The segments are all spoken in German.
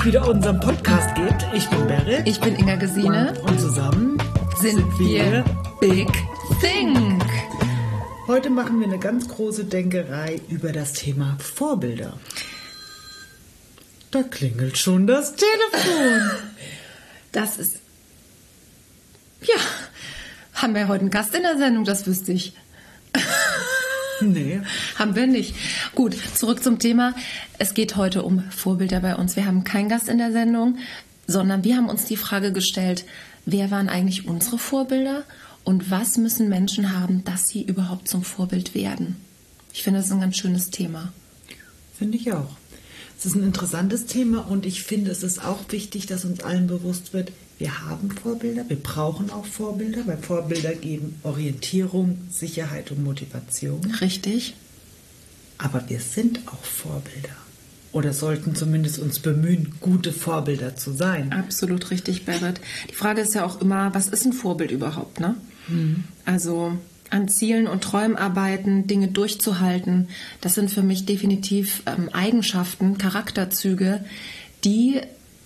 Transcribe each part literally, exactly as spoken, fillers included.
auch wieder unseren Podcast gibt. Ich bin Berit. Ich bin Inga Gesine. Und zusammen sind, sind wir Big Think. Heute machen wir eine ganz große Denkerei über das Thema Vorbilder. Da klingelt schon das Telefon. Das ist... Ja, haben wir heute einen Gast in der Sendung, das wüsste ich. Nee. Haben wir nicht. Gut, zurück zum Thema. Es geht heute um Vorbilder bei uns. Wir haben keinen Gast in der Sendung, sondern wir haben uns die Frage gestellt, wer waren eigentlich unsere Vorbilder und was müssen Menschen haben, dass sie überhaupt zum Vorbild werden? Ich finde, das ist ein ganz schönes Thema. Finde ich auch. Es ist ein interessantes Thema und ich finde, es ist auch wichtig, dass uns allen bewusst wird, wir haben Vorbilder, wir brauchen auch Vorbilder, weil Vorbilder geben Orientierung, Sicherheit und Motivation. Richtig. Aber wir sind auch Vorbilder oder sollten zumindest uns bemühen, gute Vorbilder zu sein. Absolut richtig, Berit. Die Frage ist ja auch immer, was ist ein Vorbild überhaupt, ne? Mhm. Also an Zielen und Träumen arbeiten, Dinge durchzuhalten, das sind für mich definitiv ähm, Eigenschaften, Charakterzüge, die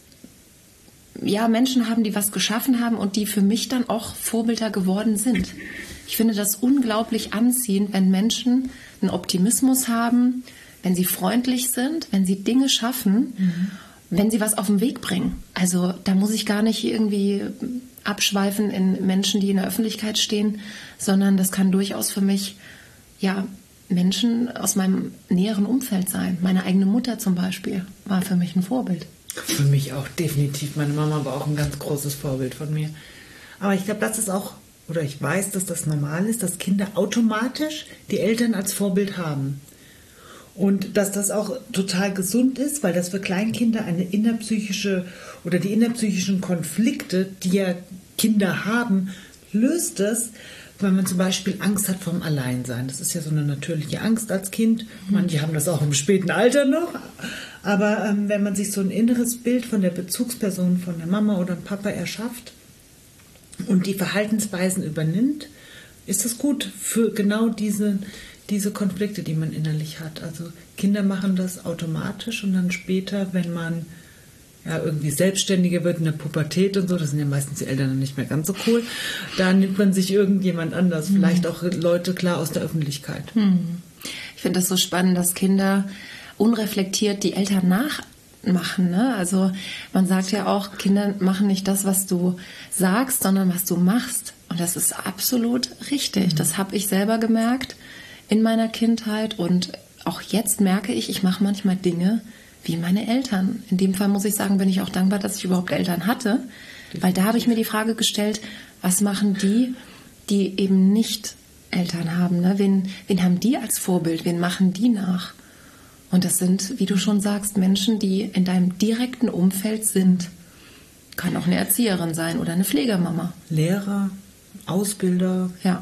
ja, Menschen haben, die was geschaffen haben und die für mich dann auch Vorbilder geworden sind. Ich finde das unglaublich anziehend, wenn Menschen einen Optimismus haben, wenn sie freundlich sind, wenn sie Dinge schaffen, mhm. wenn sie was auf den Weg bringen. Also da muss ich gar nicht irgendwie abschweifen in Menschen, die in der Öffentlichkeit stehen, sondern das kann durchaus für mich ja Menschen aus meinem näheren Umfeld sein. Meine eigene Mutter zum Beispiel war für mich ein Vorbild. Für mich auch definitiv. Meine Mama war auch ein ganz großes Vorbild von mir. Aber ich glaube, das ist auch, oder ich weiß, dass das normal ist, dass Kinder automatisch die Eltern als Vorbild haben. Und dass das auch total gesund ist, weil das für Kleinkinder eine innerpsychische oder die innerpsychischen Konflikte, die ja Kinder haben, löst es, wenn man zum Beispiel Angst hat vom Alleinsein. Das ist ja so eine natürliche Angst als Kind. Manche haben das auch im späten Alter noch. Aber ähm, wenn man sich so ein inneres Bild von der Bezugsperson, von der Mama oder dem Papa erschafft und die Verhaltensweisen übernimmt, ist das gut für genau diese, diese Konflikte, die man innerlich hat. Also Kinder machen das automatisch und dann später, wenn man ja, irgendwie selbstständiger wird in der Pubertät und so, das sind ja meistens die Eltern dann nicht mehr ganz so cool, da nimmt man sich irgendjemand anders, mhm. vielleicht auch Leute klar aus der Öffentlichkeit. Mhm. Ich finde das so spannend, dass Kinder unreflektiert die Eltern nachmachen. Ne? Also man sagt ja auch, Kinder machen nicht das, was du sagst, sondern was du machst. Und das ist absolut richtig. Mhm. Das habe ich selber gemerkt in meiner Kindheit. Und auch jetzt merke ich, ich mache manchmal Dinge wie meine Eltern. In dem Fall muss ich sagen, bin ich auch dankbar, dass ich überhaupt Eltern hatte. Weil da habe ich mir die Frage gestellt, was machen die, die eben nicht Eltern haben? Ne? Wen, wen haben die als Vorbild? Wen machen die nach? Und das sind, wie du schon sagst, Menschen, die in deinem direkten Umfeld sind. Kann auch eine Erzieherin sein oder eine Pflegemama. Lehrer, Ausbilder, ja.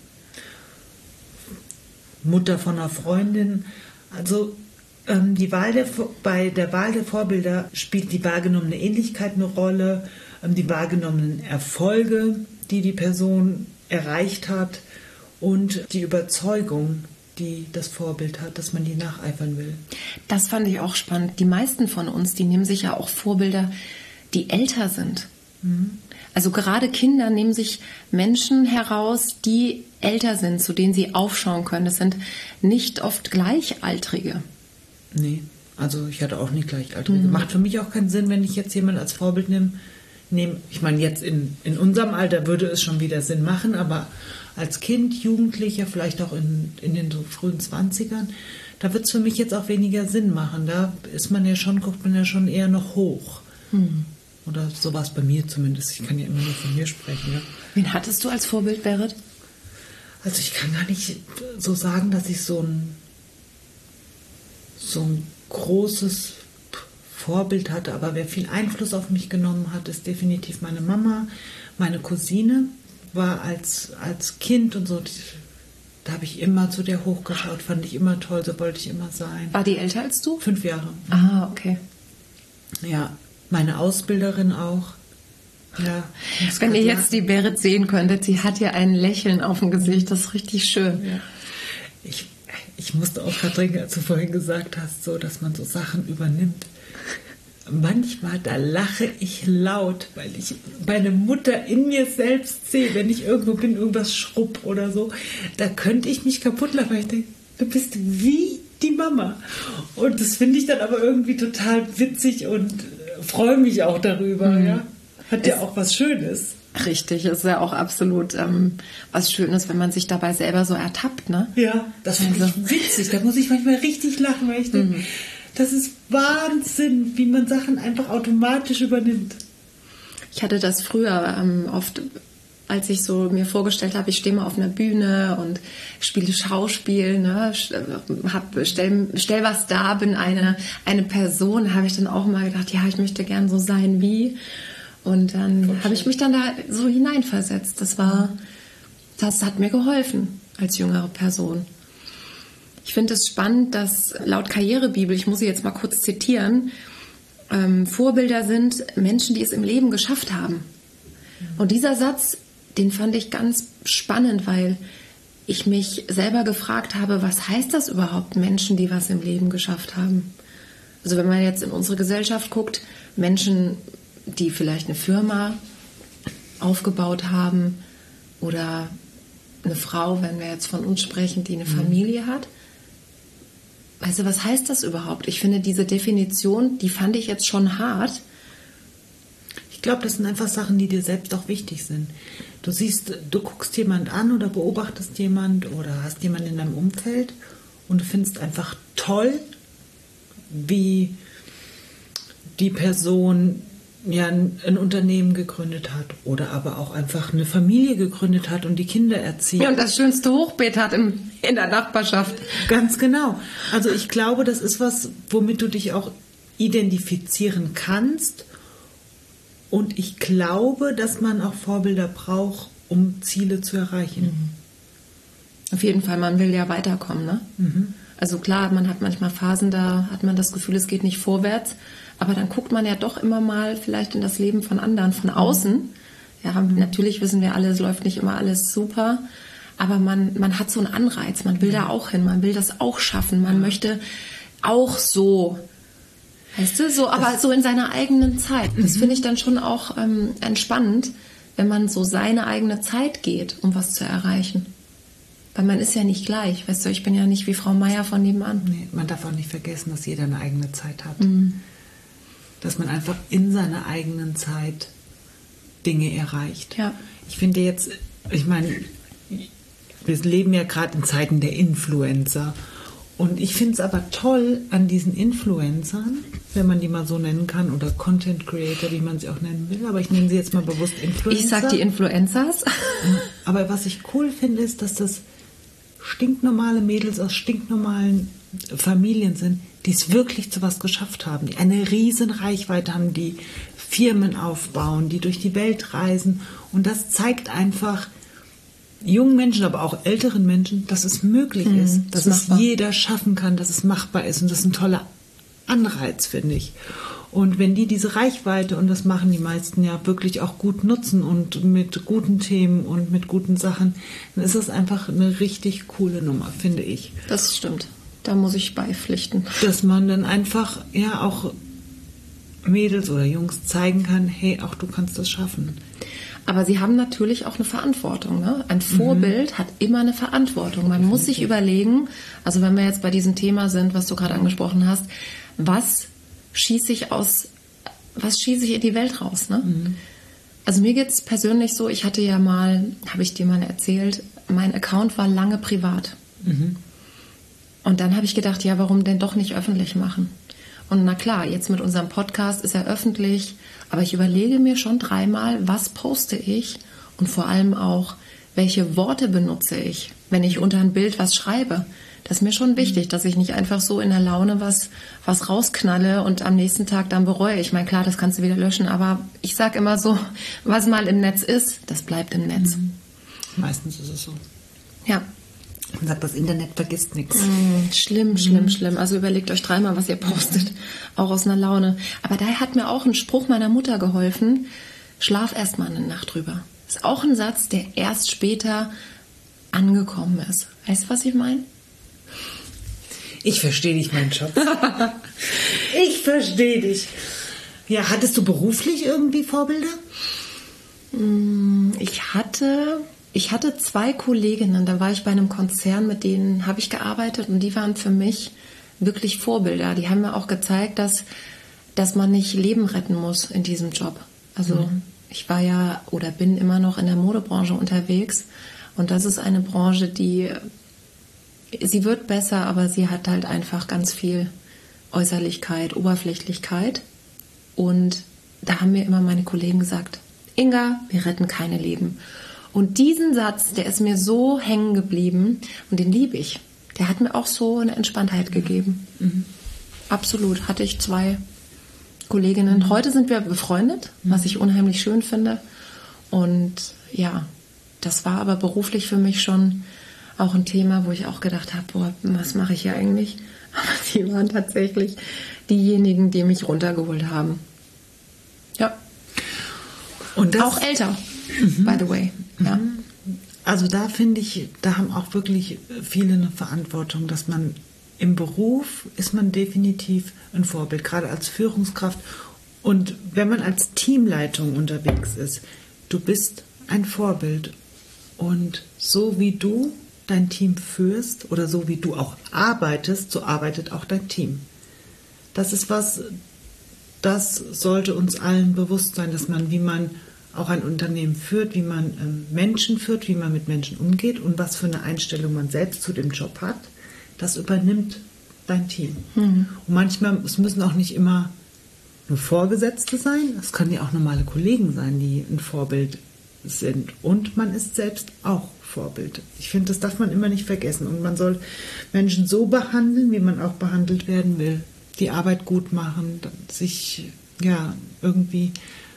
Mutter von einer Freundin. Also ähm, die Wahl der, bei der Wahl der Vorbilder spielt die wahrgenommene Ähnlichkeit eine Rolle, ähm, die wahrgenommenen Erfolge, die die Person erreicht hat und die Überzeugung, die das Vorbild hat, dass man die nacheifern will. Das fand ich auch spannend. Die meisten von uns, die nehmen sich ja auch Vorbilder, die älter sind. Mhm. Also gerade Kinder nehmen sich Menschen heraus, die älter sind, zu denen sie aufschauen können. Das sind nicht oft Gleichaltrige. Nee, also ich hatte auch nicht Gleichaltrige. Mhm. Macht für mich auch keinen Sinn, wenn ich jetzt jemanden als Vorbild nehme. nehme ich meine, jetzt in, in unserem Alter würde es schon wieder Sinn machen, aber als Kind, Jugendlicher, vielleicht auch in, in den so frühen Zwanzigern, da wird es für mich jetzt auch weniger Sinn machen. Da ist man ja schon, guckt man ja schon eher noch hoch. Hm. Oder so war es bei mir zumindest. Ich kann ja immer nur von mir sprechen. Ja. Wen hattest du als Vorbild, Berit? Also ich kann gar nicht so sagen, dass ich so ein, so ein großes Vorbild hatte. Aber wer viel Einfluss auf mich genommen hat, ist definitiv meine Mama, meine Cousine. War als, als Kind und so, da habe ich immer zu der hochgeschaut, fand ich immer toll, so wollte ich immer sein. War die älter als du? Fünf Jahre. Ah, okay. Ja, meine Ausbilderin auch. Ja, wenn ihr jetzt die Berit sehen könntet, sie hat ja ein Lächeln auf dem Gesicht, das ist richtig schön. Ja. Ich, ich musste auch gerade denken, als du vorhin gesagt hast, so, dass man so Sachen übernimmt. manchmal, da lache ich laut, weil ich meine Mutter in mir selbst sehe, wenn ich irgendwo bin, irgendwas schrubb oder so, da könnte ich mich kaputt lachen, weil ich denke, du bist wie die Mama. Und das finde ich dann aber irgendwie total witzig und freue mich auch darüber. Mhm. Ja? Hat ja auch was Schönes. Richtig, ist ja auch absolut ähm, was Schönes, wenn man sich dabei selber so ertappt, ne? Ja, das finde also. ich witzig. Da muss ich manchmal richtig lachen, weil ich denke, mhm. das ist Wahnsinn, wie man Sachen einfach automatisch übernimmt. Ich hatte das früher ähm, oft, als ich so mir vorgestellt habe, ich stehe mal auf einer Bühne und spiele Schauspiel, ne, hab, stell, stell was dar, bin eine, eine Person, habe ich dann auch mal gedacht, ja, ich möchte gern so sein wie. Und dann habe ich mich dann da so hineinversetzt. Das war, das hat mir geholfen als jüngere Person. Ich finde es spannend, dass laut Karrierebibel, ich muss sie jetzt mal kurz zitieren, ähm, Vorbilder sind Menschen, die es im Leben geschafft haben. Und dieser Satz, den fand ich ganz spannend, weil ich mich selber gefragt habe, was heißt das überhaupt, Menschen, die was im Leben geschafft haben? Also wenn man jetzt in unsere Gesellschaft guckt, Menschen, die vielleicht eine Firma aufgebaut haben oder eine Frau, wenn wir jetzt von uns sprechen, die eine Familie hat. Also was heißt das überhaupt? Ich finde diese Definition, die fand ich jetzt schon hart. Ich glaube, das sind einfach Sachen, die dir selbst auch wichtig sind. Du siehst, du guckst jemand an oder beobachtest jemand oder hast jemanden in deinem Umfeld und du findest einfach toll, wie die Person ja ein Unternehmen gegründet hat oder aber auch einfach eine Familie gegründet hat und die Kinder erzieht. Ja, und das schönste Hochbeet hat im, in der Nachbarschaft. Ganz genau. Also ich glaube, das ist was, womit du dich auch identifizieren kannst. Und ich glaube, dass man auch Vorbilder braucht, um Ziele zu erreichen. Mhm. Auf jeden Fall, man will ja weiterkommen, ne? Mhm. Also klar, man hat manchmal Phasen, da hat man das Gefühl, es geht nicht vorwärts. Aber dann guckt man ja doch immer mal vielleicht in das Leben von anderen, von außen. Ja, natürlich wissen wir alle, es läuft nicht immer alles super. Aber man, man hat so einen Anreiz, man will da auch hin, man will das auch schaffen. Man möchte auch so, weißt du, so, aber so in seiner eigenen Zeit. Das finde ich dann schon auch ähm, entspannend, wenn man so seine eigene Zeit geht, um was zu erreichen. Weil man ist ja nicht gleich, weißt du, ich bin ja nicht wie Frau Meier von nebenan. Nee, man darf auch nicht vergessen, dass jeder eine eigene Zeit hat. Mhm. Dass man einfach in seiner eigenen Zeit Dinge erreicht. Ja. Ich finde jetzt, ich meine, wir leben ja gerade in Zeiten der Influencer. Und ich finde es aber toll an diesen Influencern, wenn man die mal so nennen kann, oder Content Creator, wie man sie auch nennen will, aber ich nenne sie jetzt mal bewusst Influencer. Ich sag die Influencers. Aber was ich cool finde, ist, dass das stinknormale Mädels aus stinknormalen Familien sind, die es wirklich zu was geschafft haben, die eine riesen Reichweite haben, die Firmen aufbauen, die durch die Welt reisen. Und das zeigt einfach jungen Menschen, aber auch älteren Menschen, dass es möglich mhm, ist, dass es jeder schaffen kann, dass es machbar ist. Und das ist ein toller Anreiz, finde ich. Und wenn die diese Reichweite, und das machen die meisten ja wirklich auch gut nutzen und mit guten Themen und mit guten Sachen, dann ist das einfach eine richtig coole Nummer, finde ich. Das stimmt. Da muss ich beipflichten. Dass man dann einfach ja auch Mädels oder Jungs zeigen kann, hey, auch du kannst das schaffen. Aber sie haben natürlich auch eine Verantwortung. Ne? Ein Vorbild mhm. hat immer eine Verantwortung. Man muss sich überlegen, also wenn wir jetzt bei diesem Thema sind, was du gerade angesprochen hast, was schieße ich aus, was schieße ich in die Welt raus? Ne? Mhm. Also mir geht es persönlich so, ich hatte ja mal, habe ich dir mal erzählt, mein Account war lange privat. Mhm. Und dann habe ich gedacht, ja, warum denn doch nicht öffentlich machen? Und na klar, jetzt mit unserem Podcast ist er öffentlich, aber ich überlege mir schon dreimal, was poste ich und vor allem auch, welche Worte benutze ich, wenn ich unter ein Bild was schreibe. Das ist mir schon wichtig, dass ich nicht einfach so in der Laune was, was rausknalle und am nächsten Tag dann bereue. Ich meine, klar, das kannst du wieder löschen, aber ich sage immer so, was mal im Netz ist, das bleibt im Netz. Mhm. Meistens ist es so. Ja. Man sagt, das Internet vergisst nichts. Mm, schlimm, schlimm, mm. schlimm. Also überlegt euch dreimal, was ihr postet. Auch aus einer Laune. Aber da hat mir auch ein Spruch meiner Mutter geholfen. Schlaf erst mal eine Nacht drüber. Ist auch ein Satz, der erst später angekommen ist. Weißt du, was ich meine? Ich verstehe dich, mein Schatz. Ich verstehe dich. Ja, hattest du beruflich irgendwie Vorbilder? Ich hatte, ich hatte zwei Kolleginnen, da war ich bei einem Konzern, mit denen habe ich gearbeitet und die waren für mich wirklich Vorbilder. Die haben mir auch gezeigt, dass, dass man nicht Leben retten muss in diesem Job. Also mhm. ich war ja oder bin immer noch in der Modebranche unterwegs und das ist eine Branche, die, sie wird besser, aber sie hat halt einfach ganz viel Äußerlichkeit, Oberflächlichkeit. Und da haben mir immer meine Kollegen gesagt, Inga, wir retten keine Leben. Und diesen Satz, der ist mir so hängen geblieben und den liebe ich. Der hat mir auch so eine Entspanntheit gegeben. Mhm. Absolut, hatte ich zwei Kolleginnen. Mhm. Heute sind wir befreundet, mhm. was ich unheimlich schön finde. Und ja, das war aber beruflich für mich schon auch ein Thema, wo ich auch gedacht habe, boah, was mache ich hier eigentlich? Aber die waren tatsächlich diejenigen, die mich runtergeholt haben. Ja. Und das, auch älter, mhm. by the way. Ja. Also da finde ich, da haben auch wirklich viele eine Verantwortung, dass man im Beruf ist man definitiv ein Vorbild, gerade als Führungskraft. Und wenn man als Teamleitung unterwegs ist, du bist ein Vorbild. Und so wie du dein Team führst oder so wie du auch arbeitest, so arbeitet auch dein Team. Das ist was, das sollte uns allen bewusst sein, dass man, wie man auch ein Unternehmen führt, wie man ähm, Menschen führt, wie man mit Menschen umgeht und was für eine Einstellung man selbst zu dem Job hat, das übernimmt dein Team. Mhm. Und manchmal, es müssen auch nicht immer nur Vorgesetzte sein, es können ja auch normale Kollegen sein, die ein Vorbild sind. Und man ist selbst auch Vorbild. Ich finde, das darf man immer nicht vergessen. Und man soll Menschen so behandeln, wie man auch behandelt werden will. Die Arbeit gut machen, sich ja irgendwie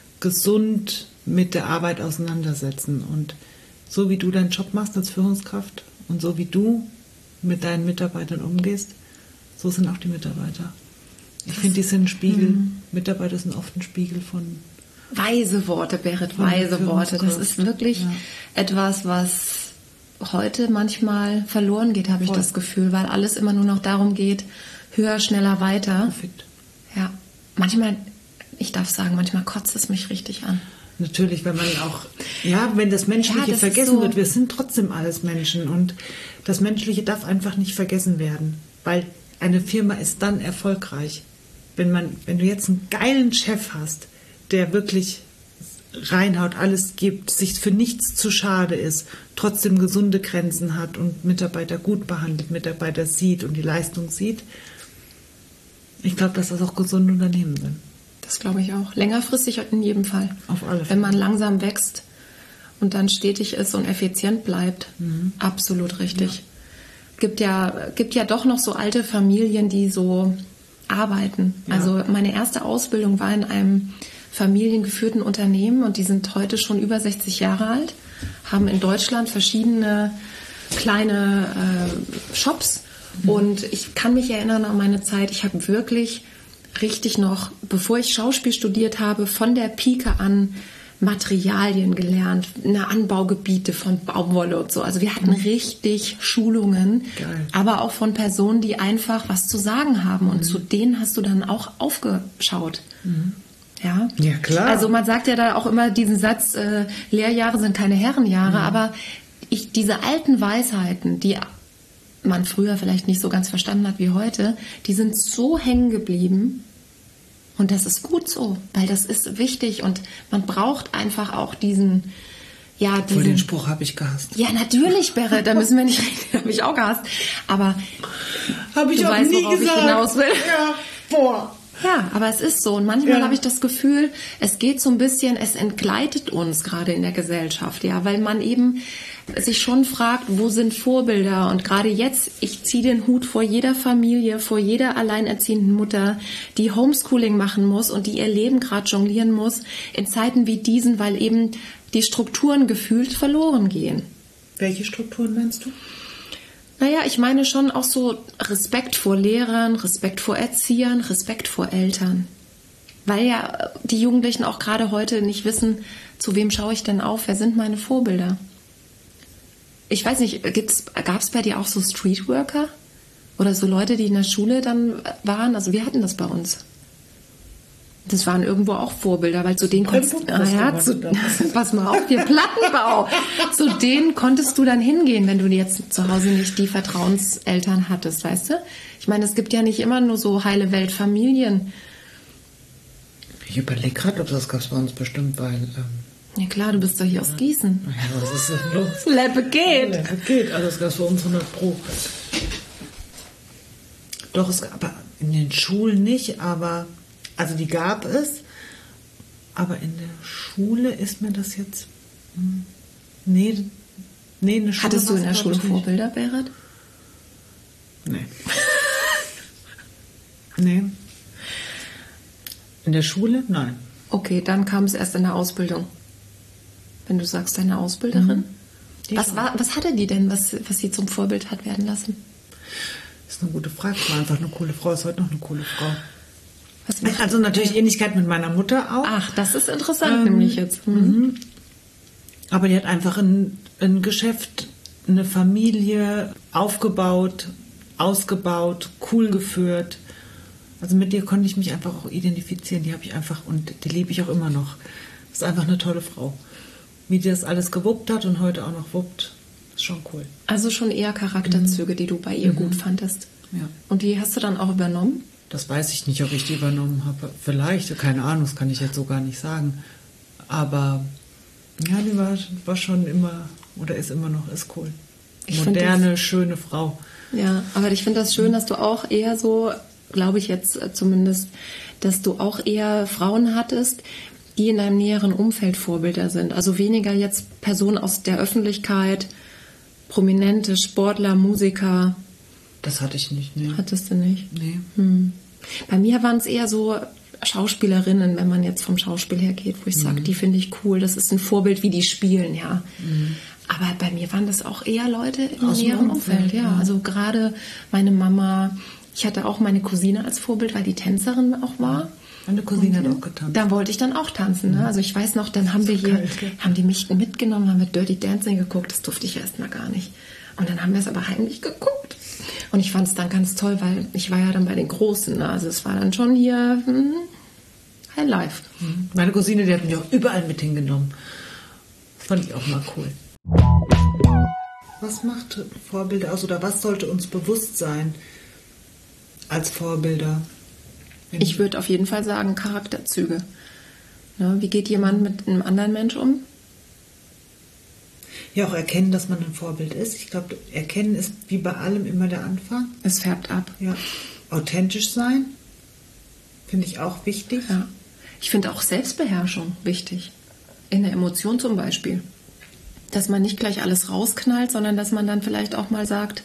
gesund mit der Arbeit auseinandersetzen. Und so wie du deinen Job machst als Führungskraft und so wie du mit deinen Mitarbeitern umgehst, so sind auch die Mitarbeiter. Ich finde, die sind ein Spiegel. Mhm. Mitarbeiter sind oft ein Spiegel von... Weise Worte, Berit, weise Worte. Das ist wirklich ja. etwas, was heute manchmal verloren geht, habe ich Voll. das Gefühl, weil alles immer nur noch darum geht, höher, schneller, weiter. Perfekt. Ja, manchmal, ich darf sagen, manchmal kotzt es mich richtig an. Natürlich, wenn man auch, ja, wenn das Menschliche ja, das vergessen so. wird, wir sind trotzdem alles Menschen und das Menschliche darf einfach nicht vergessen werden, weil eine Firma ist dann erfolgreich, wenn man, wenn du jetzt einen geilen Chef hast, der wirklich reinhaut, alles gibt, sich für nichts zu schade ist, trotzdem gesunde Grenzen hat und Mitarbeiter gut behandelt, Mitarbeiter sieht und die Leistung sieht. Ich glaube, dass das auch gesunde Unternehmen sind. Das glaube ich auch. Längerfristig in jedem Fall. Auf alle Fälle. Wenn man langsam wächst und dann stetig ist und effizient bleibt. Mhm. Absolut richtig. Ja. Gibt ja, gibt ja doch noch so alte Familien, die so arbeiten. Ja. Also meine erste Ausbildung war in einem familiengeführten Unternehmen und die sind heute schon über sechzig Jahre alt, haben in Deutschland verschiedene kleine äh, Shops mhm. und ich kann mich erinnern an meine Zeit, ich habe wirklich richtig noch, bevor ich Schauspiel studiert habe, von der Pike an Materialien gelernt, eine Anbaugebiete von Baumwolle und so. Also wir hatten richtig Schulungen, Geil. aber auch von Personen, die einfach was zu sagen haben und mhm. zu denen hast du dann auch aufgeschaut. Mhm. Ja? Ja, klar. Also man sagt ja da auch immer diesen Satz, äh, Lehrjahre sind keine Herrenjahre, mhm. aber ich, diese alten Weisheiten, die man früher vielleicht nicht so ganz verstanden hat wie heute, die sind so hängen geblieben und das ist gut so, weil das ist wichtig und man braucht einfach auch diesen, ja, diesen... Voll den Spruch habe ich gehasst. Ja, natürlich, Berit, da müssen wir nicht reden, habe ich auch gehasst, aber hab ich du auch weißt, nie worauf gesagt. ich hinaus will. Ja, boah. Ja, aber es ist so. Und manchmal ja. habe ich das Gefühl, es geht so ein bisschen, es entgleitet uns gerade in der Gesellschaft, ja, weil man eben sich schon fragt, wo sind Vorbilder? Und gerade jetzt, ich ziehe den Hut vor jeder Familie, vor jeder alleinerziehenden Mutter, die Homeschooling machen muss und die ihr Leben gerade jonglieren muss, in Zeiten wie diesen, weil eben die Strukturen gefühlt verloren gehen. Welche Strukturen meinst du? Naja, ich meine schon auch so Respekt vor Lehrern, Respekt vor Erziehern, Respekt vor Eltern. Weil ja die Jugendlichen auch gerade heute nicht wissen, zu wem schaue ich denn auf, wer sind meine Vorbilder? Ich weiß nicht, gab es bei dir auch so Streetworker? Oder so Leute, die in der Schule dann waren? Also wir hatten das bei uns. Das waren irgendwo auch Vorbilder, weil zu denen konntest du, ah, ja, zu, das? pass mal auf, hier Plattenbau. Zu denen konntest du dann hingehen, wenn du jetzt zu Hause nicht die Vertrauenseltern hattest, weißt du? Ich meine, es gibt ja nicht immer nur so heile Weltfamilien. Ich überlege gerade, ob das gab es bei uns bestimmt, weil... Ähm, ja klar, du bist doch hier aus Gießen. ja, was ist denn los? Leppe geht. Leppe geht, also das gab es bei uns hundert Pro. Doch, es gab in den Schulen nicht, aber... Also die gab es, aber in der Schule ist mir das jetzt... Hm, nee, nee, in der Schule... Hattest du in der Schule Vorbilder, Berit? Nee. nee. In der Schule? Nein. Okay, dann kam es erst in der Ausbildung. Wenn du sagst, deine Ausbilderin. Mhm. Was, war, was hatte die denn, was, was sie zum Vorbild hat werden lassen? Das ist eine gute Frage. War einfach eine coole Frau, ist heute noch eine coole Frau. Was macht also natürlich ja. Ähnlichkeit mit meiner Mutter auch. Ach, das ist interessant, ähm, nämlich jetzt. Mhm. Aber die hat einfach ein, ein Geschäft, eine Familie aufgebaut, ausgebaut, cool geführt. Also mit der konnte ich mich einfach auch identifizieren. Die habe ich einfach, und die liebe ich auch immer noch. Das ist einfach eine tolle Frau. Wie die das alles gewuppt hat und heute auch noch wuppt, ist schon cool. Also schon eher Charakterzüge, mhm. die du bei ihr mhm. gut fandest. Ja. Und die hast du dann auch übernommen? Das weiß ich nicht, ob ich die übernommen habe. Vielleicht, keine Ahnung, das kann ich jetzt so gar nicht sagen. Aber ja, die war, war schon immer, oder ist immer noch, ist cool. Ich Moderne, das, schöne Frau. Ja, aber ich finde das schön, dass du auch eher so, glaube ich jetzt zumindest, dass du auch eher Frauen hattest, die in deinem näheren Umfeld Vorbilder sind. Also weniger jetzt Personen aus der Öffentlichkeit, Prominente, Sportler, Musiker. Das hatte ich nicht, ne. Hattest du nicht? Nee. Hm. Bei mir waren es eher so Schauspielerinnen, wenn man jetzt vom Schauspiel her geht, wo ich mhm. sage, die finde ich cool, das ist ein Vorbild, wie die spielen, ja. Mhm. Aber bei mir waren das auch eher Leute im aus näheren Umfeld, Umfeld, ja. ja. Also gerade meine Mama, ich hatte auch meine Cousine als Vorbild, weil die Tänzerin auch war. Meine Cousine hat auch getanzt. Da wollte ich dann auch tanzen. Ne? Also ich weiß noch, dann haben wir hier, kalt, haben die mich mitgenommen, haben wir Dirty Dancing geguckt. Das durfte ich erst mal gar nicht. Und dann haben wir es aber heimlich geguckt. Und ich fand es dann ganz toll, weil ich war ja dann bei den Großen. Ne? Also es war dann schon hier hm, High Life. Meine Cousine, die hat mich auch überall mit hingenommen. Das fand ich auch mal cool. Was macht Vorbilder aus oder was sollte uns bewusst sein als Vorbilder? Ich würde auf jeden Fall sagen Charakterzüge. Ne? Wie geht jemand mit einem anderen Mensch um? Ja, auch erkennen, dass man ein Vorbild ist. Ich glaube, erkennen ist wie bei allem immer der Anfang. Es färbt ab. Ja. Authentisch sein, finde ich auch wichtig. Ja. Ich finde auch Selbstbeherrschung wichtig. In der Emotion zum Beispiel. Dass man nicht gleich alles rausknallt, sondern dass man dann vielleicht auch mal sagt,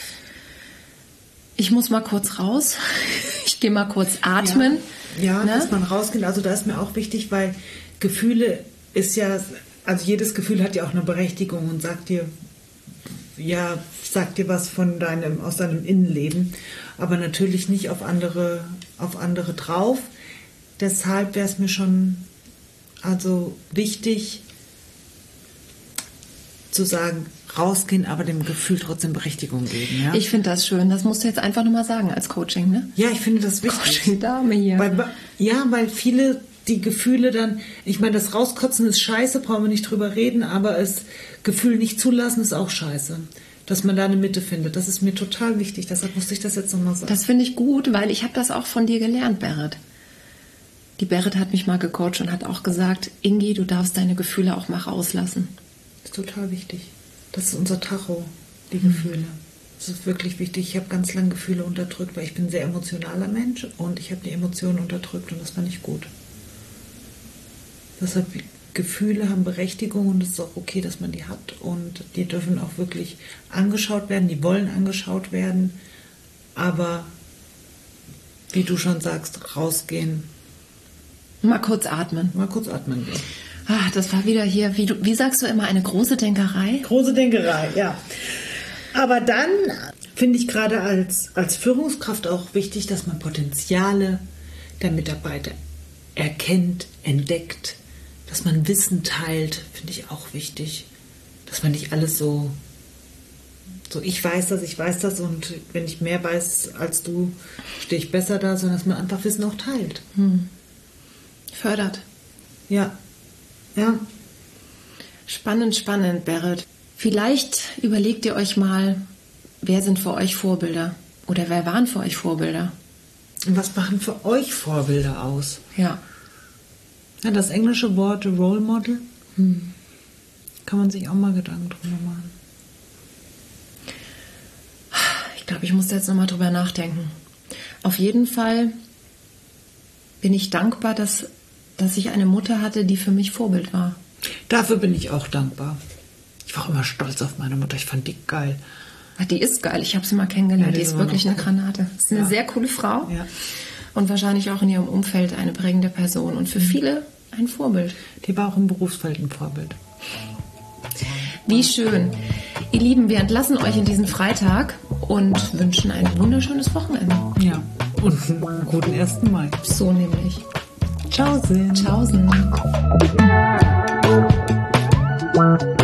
ich muss mal kurz raus, ich gehe mal kurz atmen. Ja, ja, ne? Dass man rausgeht. Also da ist mir auch wichtig, weil Gefühle ist ja, also jedes Gefühl hat ja auch eine Berechtigung und sagt dir, ja, sagt dir was von deinem, aus deinem Innenleben, aber natürlich nicht auf andere, auf andere drauf. Deshalb wäre es mir schon also wichtig zu sagen, rausgehen, aber dem Gefühl trotzdem Berechtigung geben. Ja? Ich finde das schön. Das musst du jetzt einfach nochmal sagen als Coaching, ne? Ja, ich finde das wichtig. Coaching-Dame hier. Weil, ja, weil viele die Gefühle dann, ich meine, das Rauskotzen ist scheiße, brauchen wir nicht drüber reden, aber das Gefühl nicht zulassen ist auch scheiße. Dass man da eine Mitte findet. Das ist mir total wichtig. Deshalb musste ich das jetzt nochmal sagen. Das finde ich gut, weil ich habe das auch von dir gelernt, Berit. Die Berit hat mich mal gecoacht und hat auch gesagt, Ingi, du darfst deine Gefühle auch mal rauslassen. Das ist total wichtig. Das ist unser Tacho, die mhm. Gefühle. Das ist wirklich wichtig. Ich habe ganz lange Gefühle unterdrückt, weil ich bin ein sehr emotionaler Mensch und ich habe die Emotionen unterdrückt und das war nicht gut. Deshalb, Gefühle haben Berechtigung und es ist auch okay, dass man die hat und die dürfen auch wirklich angeschaut werden, die wollen angeschaut werden, aber wie du schon sagst, rausgehen. Mal kurz atmen. Mal kurz atmen gehen. Ach, das war wieder hier, wie, du, wie sagst du immer, eine große Denkerei? Große Denkerei, ja. Aber dann finde ich gerade als, als Führungskraft auch wichtig, dass man Potenziale der Mitarbeiter erkennt, entdeckt, dass man Wissen teilt, finde ich auch wichtig. Dass man nicht alles so, so ich weiß das, ich weiß das und wenn ich mehr weiß als du, stehe ich besser da, sondern dass man einfach Wissen auch teilt. Hm. fördert. Ja, ja. Spannend, spannend, Berit. Vielleicht überlegt ihr euch mal, wer sind für euch Vorbilder? Oder wer waren für euch Vorbilder? Und was machen für euch Vorbilder aus? Ja. Ja, das englische Wort Role Model, hm. kann man sich auch mal Gedanken drüber machen. Ich glaube, ich muss jetzt nochmal drüber nachdenken. Auf jeden Fall bin ich dankbar, dass, dass ich eine Mutter hatte, die für mich Vorbild war. Dafür bin ich auch dankbar. Ich war auch immer stolz auf meine Mutter. Ich fand die geil. Die ist geil. Ich habe sie mal kennengelernt. Ja, die, die ist wirklich eine Granate. Ist eine ja. sehr coole Frau. Ja. Und wahrscheinlich auch in ihrem Umfeld eine prägende Person. Und für mhm. viele ein Vorbild. Die war auch im Berufsfeld ein Vorbild. Wie schön. Ihr Lieben, wir entlassen euch in diesen Freitag und wünschen ein wunderschönes Wochenende. Ja, und einen guten ersten Mai. So nämlich. Tschaußen. Tschaußen.